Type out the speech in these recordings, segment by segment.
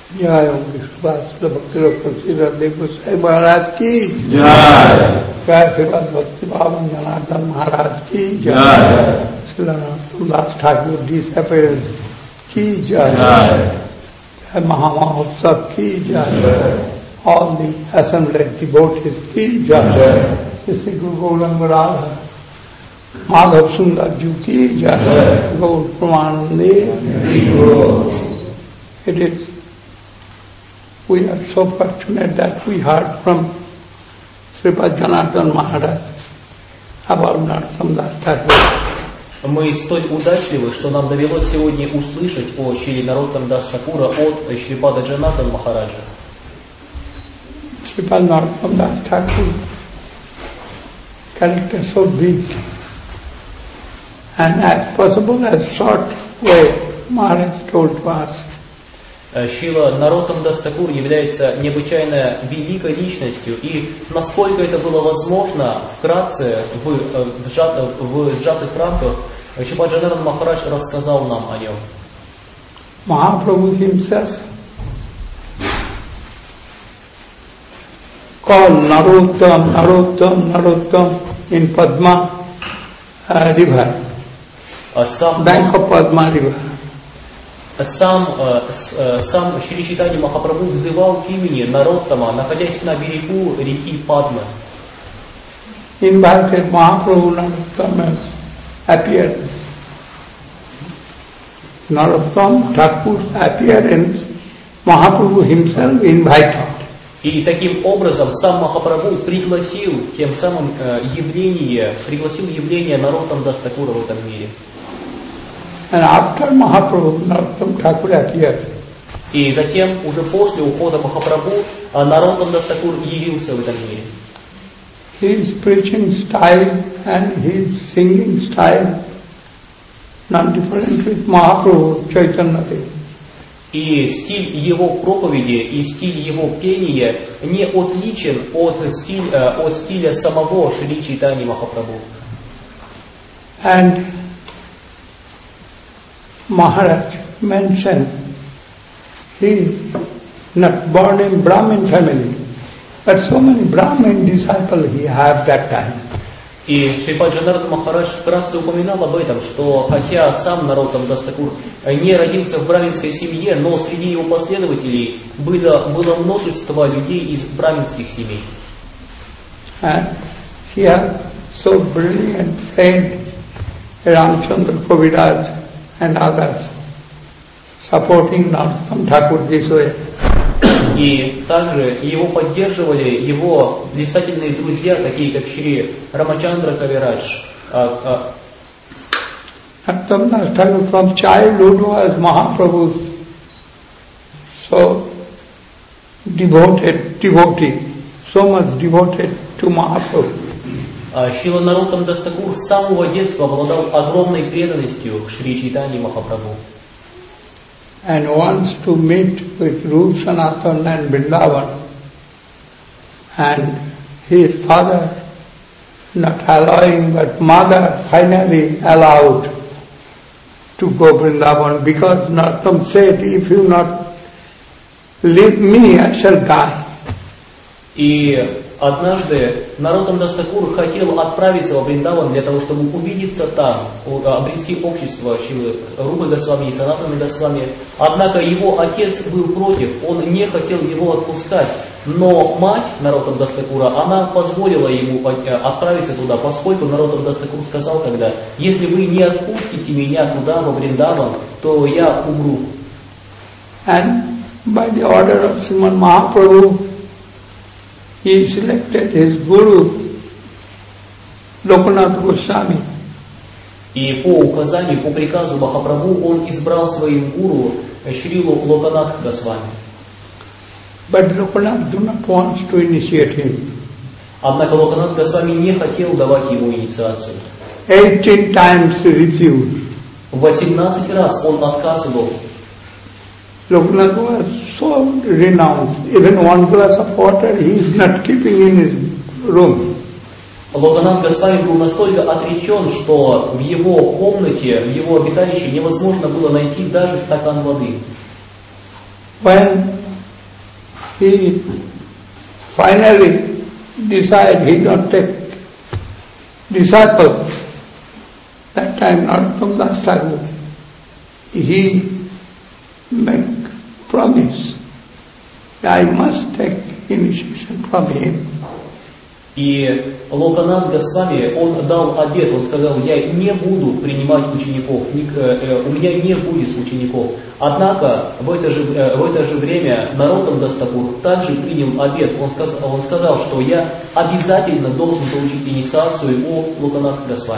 Jai Om Vishwasya Bhakti Rakshira Devasai Maharaj ki Jai. Jai Srimad Bhakti Bhavan Janardhan Maharaj ki Jai. Srila Narottam Thakur disappearance ki Jai. Jai Mahamahotsav ki Jai. All the assembled devotees ki Jai. Sri Guru Gauranga Radha Madhav Sundar Ji ki Jai. Gaur Pramanande. It is, we are so fortunate that we heard from Sripad Janardhan Maharaj about Narottam Das Thakur. Мы столь удачливы, что нам довелось сегодня услышать о Шри Нароттам Дас Тхакура от Шрипада Джанардхан Махараджа. Sripad Narottam Das Thakur, character so big, and as possible as short way, Maharaj told to us. Шрила Нароттам Дас Тхакур является необычайно великой личностью, и насколько это было возможно, вкратце, в сжатых рамках, Шрипад Джанардхан Махарадж рассказал нам о нем. Mahaprabhu himself called Narottam in Padma river, bank of Padma river. Сам Шри Чайтанья Махапрабху взывал к имени Нароттама, находясь на берегу реки Падма. Invited Mahaprabhu Narottam appeared. Narottam Thakur's appearance, Mahaprabhu himself invited. И таким образом сам Махапрабху пригласил явление Нароттам Дас Тхакура в этом мире. And after Mahaprabhu, Narottam Thakur appeared. И затем, уже после ухода Махапрабху, Нароттам Дас Тхакур явился в этом мире. His preaching style and his singing style not different with Mahaprabhu Chaitanya Dev. И стиль его проповеди и стиль его пения не отличен от стиля самого Шри Чайтаньи Махапрабху. And Maharaj mentioned he is not born in Brahmin family, but so many Brahmin disciples he had that time. И Шрипад Джанардхан Махарадж вкратце упоминал об этом, что хотя сам Нароттам Дас Тхакур не родился в браминской семье, но среди его последователей было множество людей из браминских семей. And he had so brilliant friend Ramchandra Kaviraj and others supporting Narottam Thakur this way. И также его поддерживали его блистательные друзья, такие как Шри Рамачандра Кавирадж. Narottam Das Thakur from childhood was Mahaprabhu's so devotee, so much devoted to Mahaprabhu. Шрила Нароттам Дас Тхакур с самого детства обладал огромной преданностью к Шри Чайтаньи Махапрабху. And wants to meet with Rup Sanatan and Vrindavan. And his father not allowing, but mother finally allowed to go Vrindavan, because Narottam said, if you not leave me, I shall die. И однажды Нароттам Дас Тхакур хотел отправиться во Вриндаван для того, чтобы увидеться там, обрести общество Рупы Госвами и Санатаны Госвами. Однако его отец был против, он не хотел его отпускать. Но мать Нароттам Дас Тхакура, она позволила ему отправиться туда, поскольку Нароттам Дас Тхакур сказал тогда: если вы не отпустите меня туда, во Вриндаван, то я умру. And by the order of Srimad Mahaprabhu, he selected his guru, Lokanath Goswami. И по указанию, по приказу Махапрабху, он избрал своим гуру Шрилу Локанатха Госвами. But Lokanath do not want to initiate him. Однако Локанатх Госвами не хотел давать ему инициацию. 18 times he refused. 18 раз он отказывал. Lokanath was so renounced. Even one glass of water he is not keeping in his room. Локанатх Госвами был настолько отречен, что в его комнате, в его обиталище невозможно было найти даже стакан воды. when he finally decided he not take disciple, that time Narottam Das Thakur, he make promise, I must take initiation from him. И Локанат Госвами, он дал обет, он сказал, я не буду принимать учеников, у меня не будет учеников. Однако в это же время Нароттам Дас Такур также принял обет, он сказал, что я обязательно должен получить инициацию у Локанат Госвами.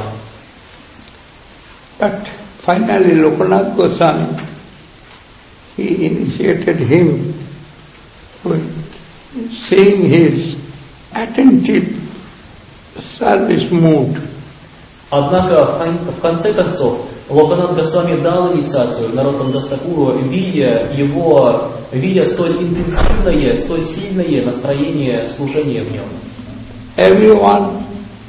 But finally Lokanath Goswami, he initiated him with seeing his attentive service mood. Однако в конце концов Локанат Госвами дал инициацию Нароттам Дас Такуру, видя столь интенсивное, столь сильное настроение служения в нем. Everyone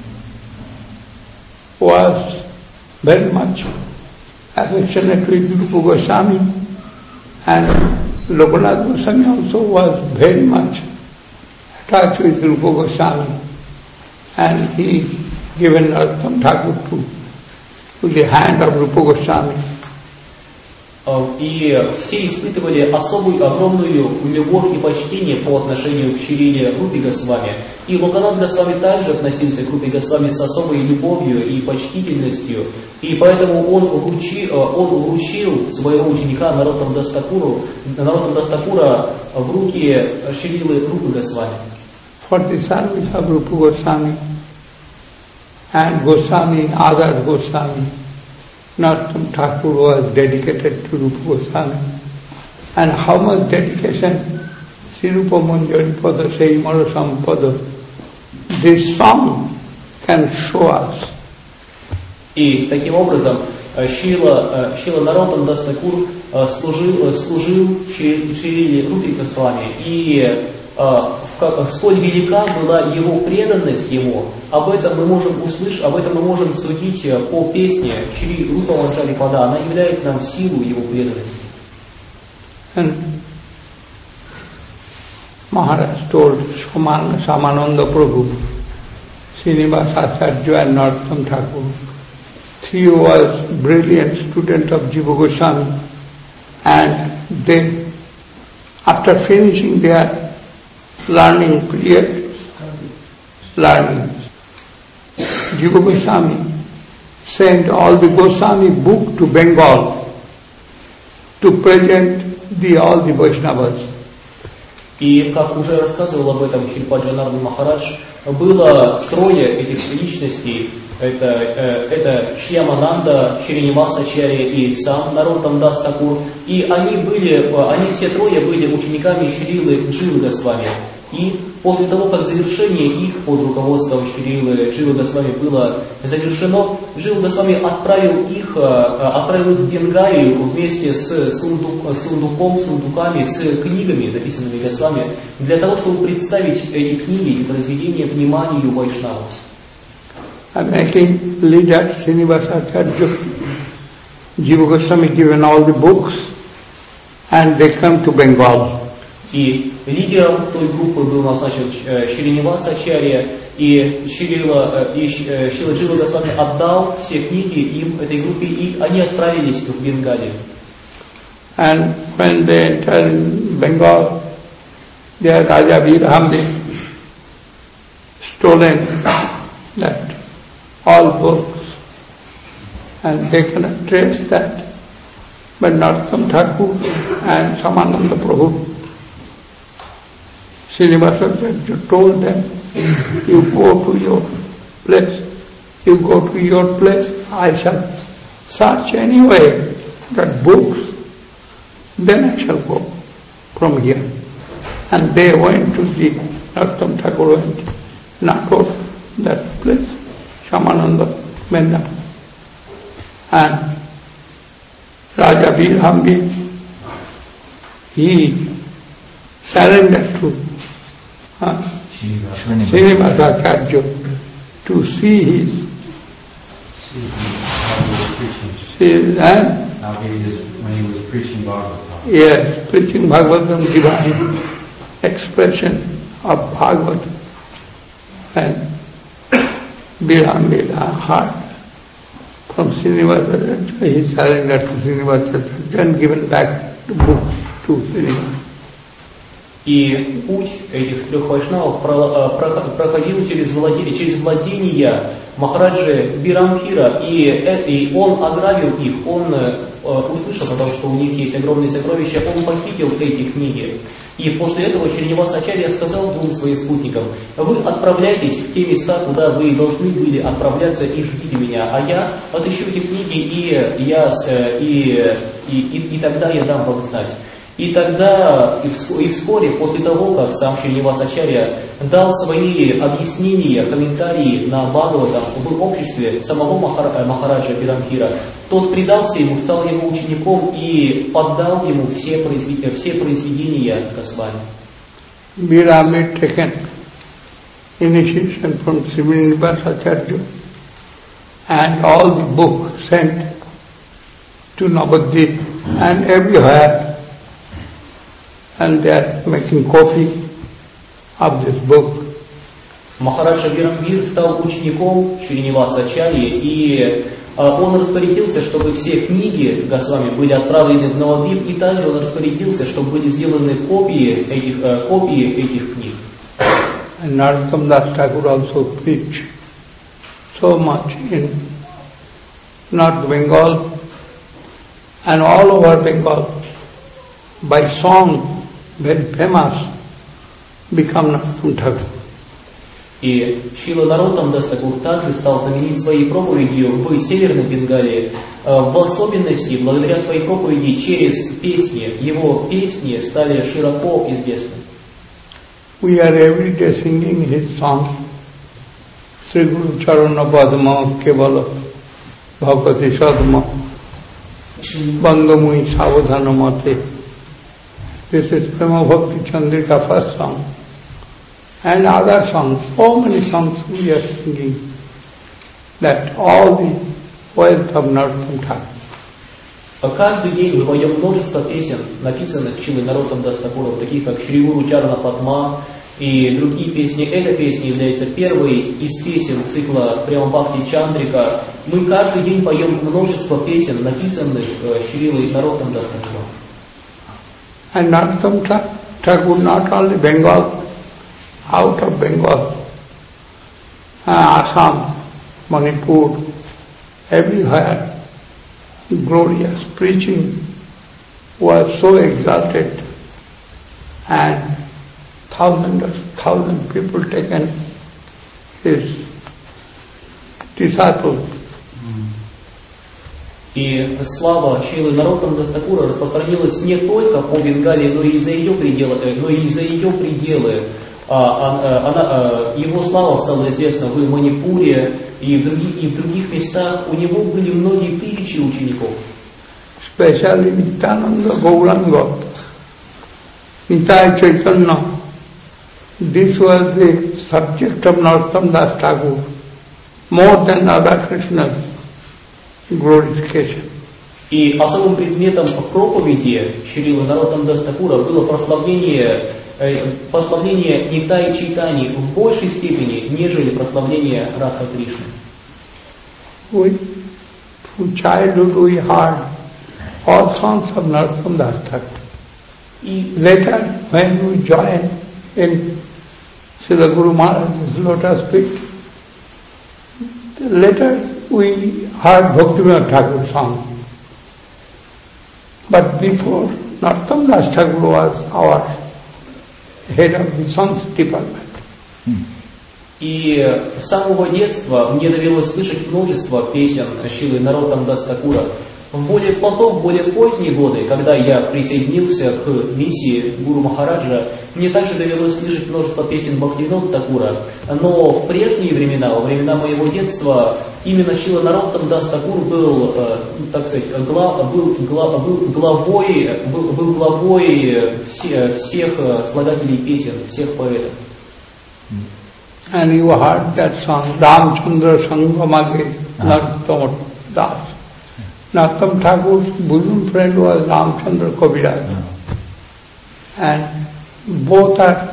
was very much affectionate with Rupa Goswami, and Lokanath Goswami also was very much attached with Rupa Goswami, and he given Narottam Thakur to the hand of Rupa Goswami. И все испытывали огромную любовь и почтение по отношению к Шриле Рупи Госвами. И Локанат Госвами также относился к Рупи Госвами с особой любовью и почтительностью. И поэтому он вручил своего ученика Нароттам Дас Такура в руки Шрилы Рупи Госвами. For the service of Rupa Goswami and Goswami, other Goswami, Narottam Thakur was dedicated to Rupa Goswami. And how much dedication Sri Rupa Manjari Pada Sei Mara Sampada, this song can show us. И таким образом Шрила Нароттам Дас Такур служил Шриле Рупи Госвами. И сколь велика была его преданность ему, об этом мы можем судить по песне Шри Рупа Манджари Пада. Она являет нам силу его преданности. And Maharaj told Samananda Prabhu, Srinivas Acharya and Narottam Thakur, three was brilliant student of Jiva Goswami, and they, after finishing their learning period, Jiva Goswami sent all the Goswami book to Bengal to present all the Vaishnavas. И, как уже рассказывал об этом Шрипад Джанардан Махарадж, было трое этих личностей. Это Шьямананда, Шриниваса Ачарья и сам Нароттам Дас Такур. И они все трое были учениками Шрилы Дживы Госвами. И после того, как завершение их под руководством Шрилы Дживы Госвами было завершено, Джива Госвами отправил их в Бенгалию вместе с сундуками, с книгами, написанными Госвами, для того, чтобы представить эти книги и произведения вниманию вайшнавов. Making leader Srinivasa Acharya, Jiva Goswami given all the books, and they come to Bengal. И лидером той группы был назначен Шриниваса Ачарья, и Шрила Джива Госвами отдал все книги им, этой группе, и они отправились в Бенгалию. And when they entered in Bengal, their Raja Virhamdi stolen that all books, and they cannot trace that. But Narottam Thakur and Samananda Prabhu, Srinivasa told them, you go to your place, I shall search anyway that books, then I shall go from here. And they went to the Narottam Thakur went, Nagpur, that place, Shamananda Mendam. And Raja Virhambi, he surrendered to Srinivasa Acharya to see his when he was preaching Bhagavatam. years preaching Bhagavatam, divine expression of Bhagavatam, and Viramila heart from Srinivasa, he surrendered to Srinivasa and given back the book to Srinivasa. И путь этих трех вайшнавов проходил через владения Махараджи Бирамхира, и он ограбил их, он услышал о том, что у них есть огромные сокровища, он похитил эти книги. И после этого Шриниваса Ачарья сказал двум своим спутникам: вы отправляйтесь в те места, куда вы должны были отправляться, и ждите меня, а я отыщу эти книги, и тогда я дам вам знать. И тогда, и вскоре, после того, как сам Шриниваса Ачарья дал свои объяснения, комментарии на Бхагаватам в обществе самого Махараджа Бирамхира, тот предался ему, стал его учеником и поддал ему все произведения Госвами. Biramir taken initiation from Srinivasa Acharya, and all the book sent to Navadvip and everywhere. And they are making copy of this book. Махараджа Бирамбир стал учеником Шриниваса Ачарьи, и он распорядился, чтобы все книги Госвами были отправлены в Навадвип, и также он распорядился, чтобы были сделаны копии этих книг. And Narottam Das Thakur also preached so much in North Bengal and all over Bengal by song. Very famous, become Narottam Thakur. И Шрила Нароттам Дас Такур также стал знаменит своей проповедью в Северной Бенгалии, в особенности благодаря своей проповеди через песни. Его песни стали широко известны. We are every day singing his song, Sri Guru Charana Padma Kevala Bhagavati Sadma Bandamui Savadhana Mate. This is Prema Bhakti Chandrika first song. And other songs, so many songs we are singing, that all the wealth of Narottam Thakur. Каждый день мы поем множество песен, написанных Шрилой Нароттам Дас Такуром, таких как Шри Гуру Чарана Падма и другие песни. Эта песня является первой из песен цикла Према Бхакти Чандрика. Мы каждый день поем множество песен, написанных Шрилой Нароттам Дас Такуром. And Narottam Thakur, not only Bengal, out of Bengal, Assam, Manipur, everywhere, glorious preaching was so exalted, and thousand people taken his disciples. И слава Шрилы Нароттам Дас Такура распространилась не только по Бенгалии, но и за ее пределы. Его слава стала известна в Манипуре и в других местах. У него были многие тысячи учеников. Especially Nityananda Gauranga, Nitai Chaitanya. This was the subject of Narottam Das Thakur, more than other Krishnas. Glorification. И особым предметом проповеди Шрилы Нароттам Дас Такура было прославление Нитаи Чайтани в большей степени, нежели прославление Радха Кришны. From childhood we heard all songs of Narottam Das Thakur. Later, when we joined in Srila Guru Maharaj's lotus feet, later we heard Bhaktivinoda Thakur song. But before, Narottam Das Thakur was our head of the songs department. И с самого детства мне довелось слышать множество песен Шрилы Нароттам Дас Такура. Потом, в более поздние годы, когда я присоединился к миссии Гуру Махараджа, мне также довелось слышать множество песен Бхактивинода Такура. Но в прежние времена, во времена моего детства, именно Шрила Нароттам Дас Такур был, так сказать, главой всех слагателей песен, всех поэтов. And you heard that song, Ramchandra Sangamage Narottam Das. Narottam Thakur's bosom friend was Ramchandra Kaviraj. And both are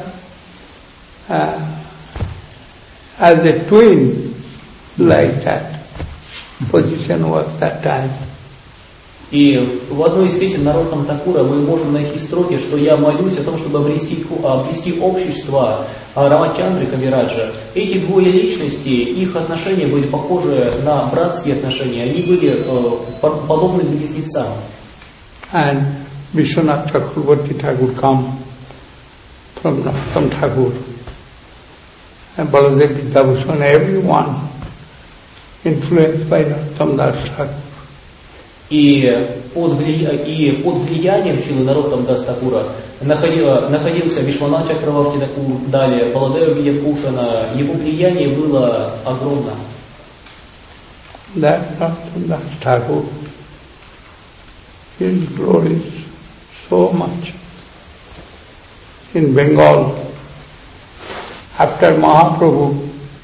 as a twin, like that position was that time. И в одной из песен Нароттам Такура мы можем найти строки, что я молюсь о том, чтобы обрести общество Рамачандры Кавираджа. Эти двое личностей, их отношения были похожи на братские отношения, они были подобны близнецам. And Vishwanath Chakravarti Thakur come from Narottam Thakur. And Baladev Vidyabhushan, everyone influenced by Narottam Das Thakur. И под влиянием Шрилы Нароттам Дас Такура находился Вишванат Чакраварти Такур, далее Баладева Видьябхушана. Его влияние было огромно. That Narottam Das Thakur, his glory is so much. In Bengal, after Mahaprabhu,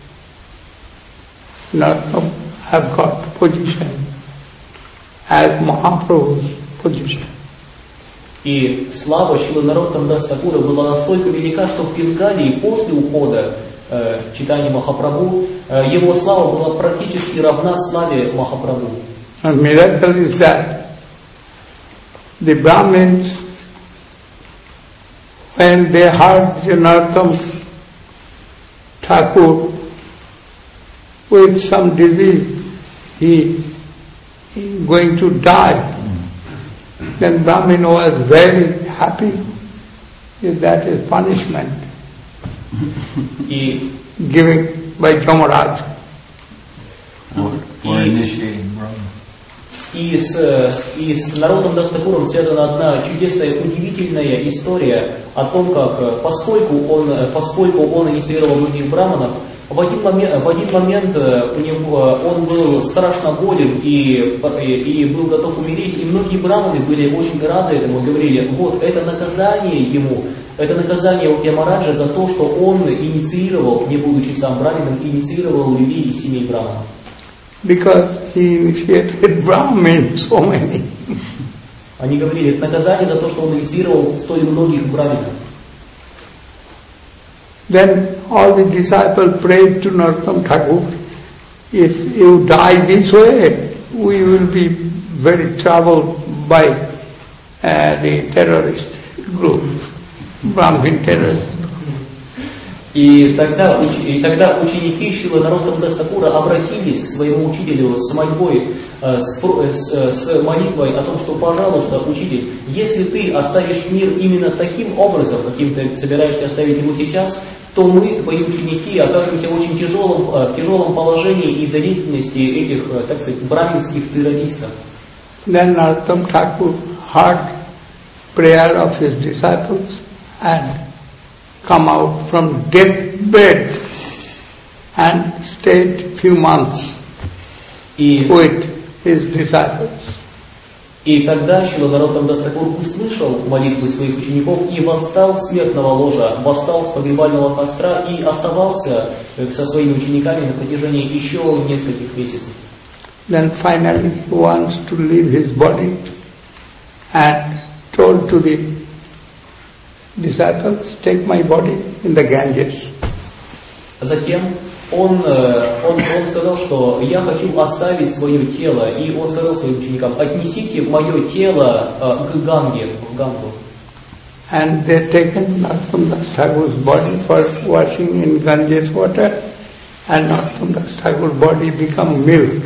Narottam have got position as Mahaprabhu's position. И слава Шрилы Нароттам Дас Такура была настолько велика, что в Бенгалии после ухода читания Махапрабху его слава была практически равна славе Махапрабху. And miracle is that the Brahmins, when they heard Narottam Thakur with some disease, he going to die, then Brahmin was very happy. That is punishment given by Jamaraj. For initiating Brahma. И с Нароттам Дас Такуром связана одна чудесная, удивительная история о том, как, поскольку он инициировал многих браманов, в один момент он был страшно болен и был готов умереть, и многие браманы были очень рады этому и говорили: вот это наказание ему, это наказание у Ямараджа за то, что он инициировал, не будучи сам браманом, инициировал людей из семей браманов. Because he initiated Brahmins, so many. Они говорили, это наказание за то, что он инициировал столь многих браманов. Then all the disciples prayed to Narottam Thakur, if you die this way, we will be very troubled by the terrorist group, Brahmin terrorist. И тогда ученики Шрилы Нароттам Дас Такура обратились к своему учителю с мольбой, с молитвой о том, что, пожалуйста, учитель, если ты оставишь мир именно таким образом, каким ты собираешься оставить его сейчас, то мы, твои ученики, окажемся в очень тяжелом положении из-за деятельности этих, так сказать, браминских террористов. Then Narottam Thakur heard prayer of his disciples and come out from deathbed and stayed few months with his disciples. И тогда Шрила Нароттам Дас Такур услышал молитвы своих учеников и восстал с смертного ложа, восстал с погребального костра и оставался со своими учениками на протяжении еще нескольких месяцев. Then finally he wants to leave his body and told to the disciples, take my body in the Ganges. Затем он сказал, что я хочу оставить свое тело, и он сказал своим ученикам: отнесите мое тело к Ганге, в Гангу. And they taken Narottam Das Thakur's body for washing in Ganges water, and Narottam Das Thakur's body become milk.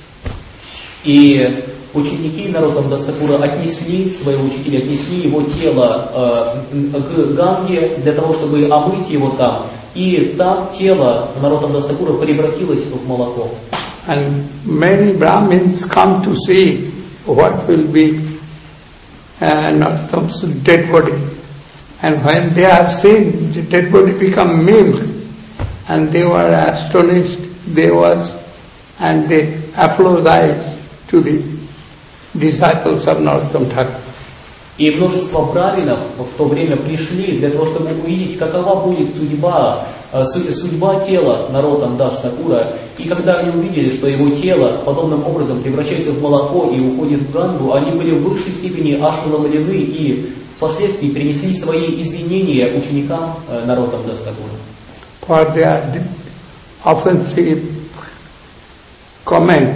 И ученики Нароттам Дас Такура отнесли его тело к Ганге для того, чтобы омыть его там. И там тело Нароттам Дас Такура превратилось в молоко. And many Brahmins come to see what will be Narottam's dead body. And when they have seen the dead body become milk, and they were astonished, and they apologized to the disciples of Narottam Thakur. И множество браминов в то время пришли для того, чтобы увидеть, какова будет судьба тела Нароттам Дас Такура. И когда они увидели, что его тело подобным образом превращается в молоко и уходит в Гангу, они были в высшей степени ошеломлены и впоследствии принесли свои извинения ученикам Нароттам Дас Такура. For their offensive comment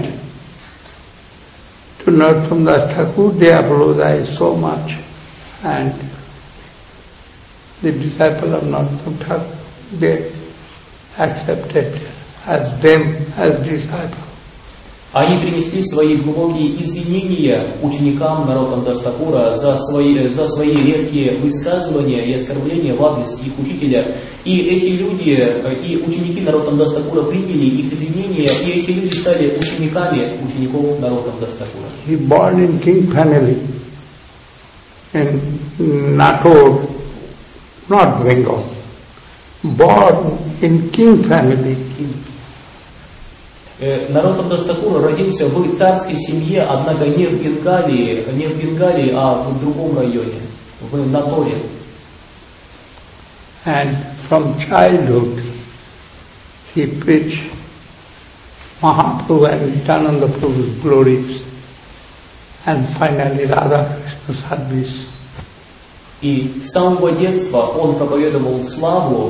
to Narottam Das Thakur, they apologized so much, and the disciple of Narottam Thakur, they accepted as them as disciple. Они принесли свои глубокие извинения ученикам Нароттам Дас Такура за свои резкие высказывания и оскорбления в адрес их учителя. И эти люди, и ученики Нароттам Дас Такура приняли их извинения, и эти люди стали учениками учеников Нароттам Дас Такура. He born in king family in Nator, not Bengal. Born in king family. Нароттам Дас Такур родился в царской семье, однако не в Бенгалии, а в другом районе, в Наторе. And from childhood he preached Mahaprabhu and Nityananda Prabhu's glories, and finally Radha Krishna service. И с самого детства он проповедовал славу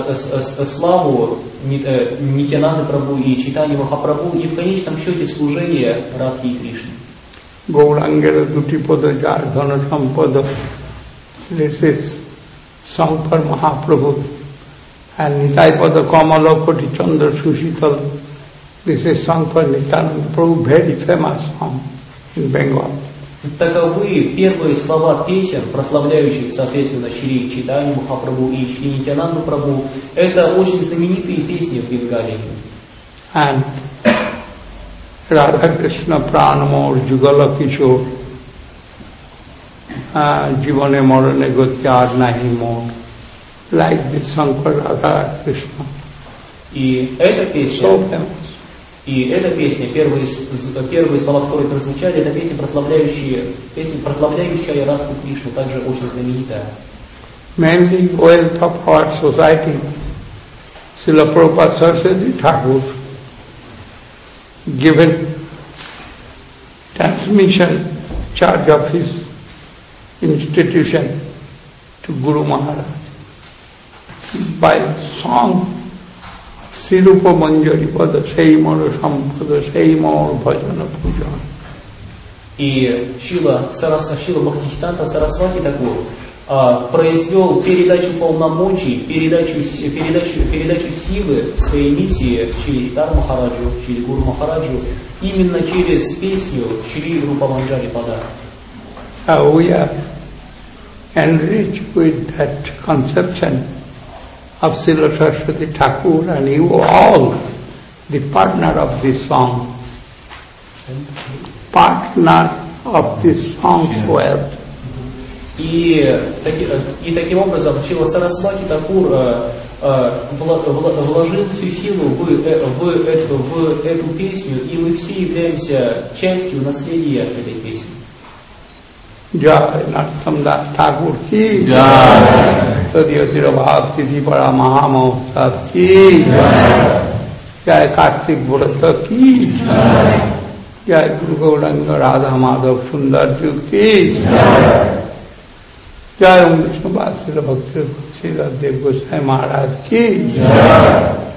Нитьянанды Прабху и Чайтанья Махапрабху, и в конечном счете служение Радхи и Кришны. Gaurangera Dutipada Jardhana Sampada. This is song for Mahaprabhu. And Nitaipada Kamala Koti Chandra Sushital. This is song for Nityananda Prabhu, very famous song in Bengal. Таковы первые слова песен, прославляющих, соответственно, Шри Чайтанью Махапрабху и Шри Нитьянанду Прабху. Это очень знаменитые песни в Бенгалии. And Radha Krishna Pranamor Jugala Kishore Jivane Morane Gotyar Nahi Mor. Like this song for Radha Krishna. И эта песня, so famous. И эта песня, первые слова, которые прозвучали, это песня, прославляющая Радху Кришну, также очень знаменитая. Mainly wealth of our society, Srila Prabhupada Saraswati Thakur given transmission charge of his institution to Guru Maharaj by song Sirupa Manjari Pada Seimara Sampada Seimara Bhajana Puja. И Шила Бхактисиданта Сарасвати Такур произвел передачу полномочий, передачу силы своей миссии Шри Чайтанья Махараджу, Шри Гуру Махараджу, именно через песню Шри Рупа Манджари Пада. We are enriched with that conception of Srila Saraswati Thakur, and you all the partner of this song. Partner of this song's wealth. И таким образом Шрила Сарасвати Такур вложил всю силу в эту песню, и мы все являемся частью наследия этой песни. Jai Narottam Das Thakur ki Jai Sadhyatira Bhav Tithi Para Mahamahotsav ki Jai Kartik Vrata ki Jai Guru Gauranga Radha Madhav Sundar Ju ki Jai Om Vishnu Vasila Bhakti Srila Dev Goswami Maharaj ki